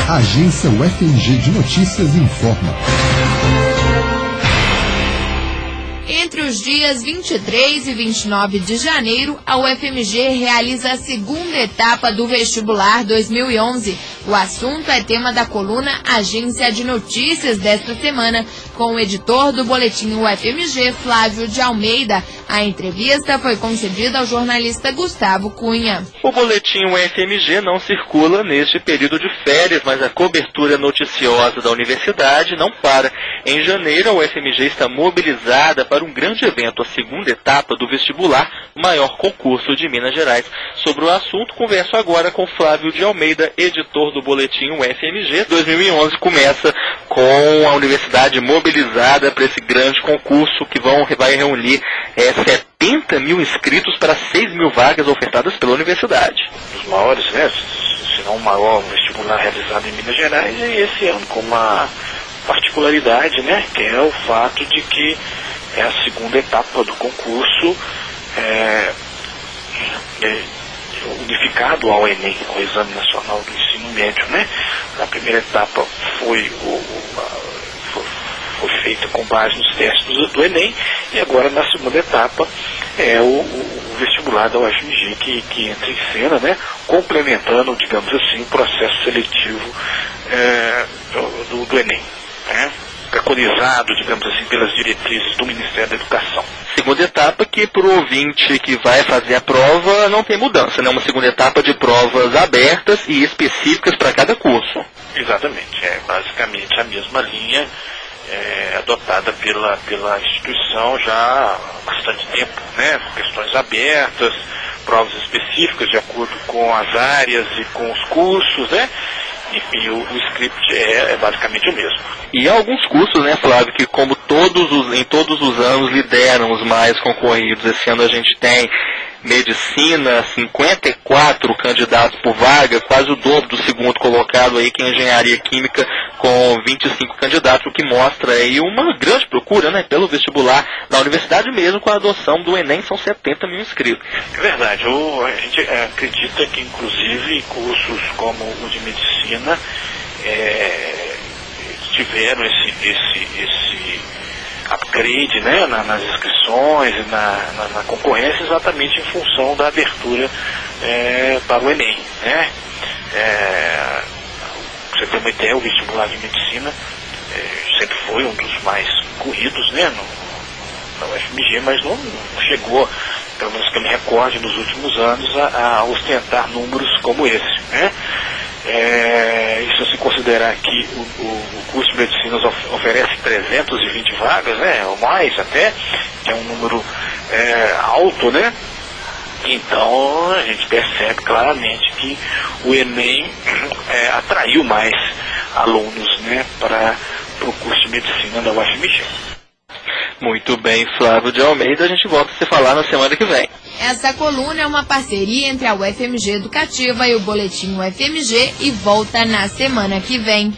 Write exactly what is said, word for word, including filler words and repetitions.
A agência U F M G de Notícias informa. Entre os dias vinte e três e vinte e nove de janeiro, a U F M G realiza a segunda etapa do vestibular dois mil e onze. O assunto é tema da coluna Agência de Notícias desta semana, com o editor do boletim U F M G, Flávio de Almeida. A entrevista foi concedida ao jornalista Gustavo Cunha. O boletim U F M G não circula neste período de férias, mas a cobertura noticiosa da universidade não para. Em janeiro, a U F M G está mobilizada para um grande evento, a segunda etapa do vestibular, o maior concurso de Minas Gerais. Sobre o assunto, converso agora com Flávio de Almeida, editor do boletim U F M G. dois mil e onze começa com a universidade mobilizada para esse grande concurso que vão, vai reunir é, setenta mil inscritos para seis mil vagas ofertadas pela universidade. Os maiores, né? Se não o maior vestibular realizado em Minas Gerais, e esse ano com uma particularidade, né? Que é o fato de que é a segunda etapa do concurso é, é, unificado ao Enem, ao Exame Nacional do Ensino Médio, né? Na primeira etapa foi, o, o, foi, foi feita com base nos testes do, do Enem, e agora na segunda etapa é o, o vestibular da U F M G que, que entra em cena, né? Complementando, digamos assim, o processo seletivo é, do, do Enem, né? Preconizado, digamos assim, pelas diretrizes do Ministério da Educação. Segunda etapa que para o ouvinte que vai fazer a prova não tem mudança, né? Uma segunda etapa de provas abertas e específicas para cada curso. Exatamente, é basicamente a mesma linha é, adotada pela, pela instituição já há bastante tempo, né? Questões abertas, provas específicas de acordo com as áreas e com os cursos, né? Enfim, o, o script é, é basicamente o mesmo. E há alguns cursos, né, Flávio, que como todos os, em todos os anos lideram os mais concorridos. Esse ano a gente tem medicina, cinquenta e quatro candidatos por vaga, quase o dobro do segundo colocado aí, que é engenharia química, com vinte e cinco candidatos, o que mostra aí uma grande procura, né, pelo vestibular na universidade, mesmo com a adoção do Enem, são setenta mil inscritos. É verdade, o, a gente é, acredita que inclusive cursos como o de medicina é, tiveram esse, esse, esse upgrade, né, na, nas inscrições e na, na, na concorrência, exatamente em função da abertura é, para o Enem, né? É, pra você ter uma ideia, o vestibular de medicina é, sempre foi um dos mais corridos, né, no, na U F M G, mas não, não chegou, pelo menos que eu me recorde, nos últimos anos, a, a ostentar números como esse, né? É, e se você considerar que o, o, o curso de medicina of, oferece trezentas e vinte vagas, né, ou mais até, que é um número é, alto, né? Então a gente percebe claramente que o Enem é, atraiu mais alunos, né, para o curso de medicina da U F M G. Muito bem, Flávio de Almeida, a gente volta a se falar na semana que vem. Essa coluna é uma parceria entre a U F M G Educativa e o boletim U F M G e volta na semana que vem.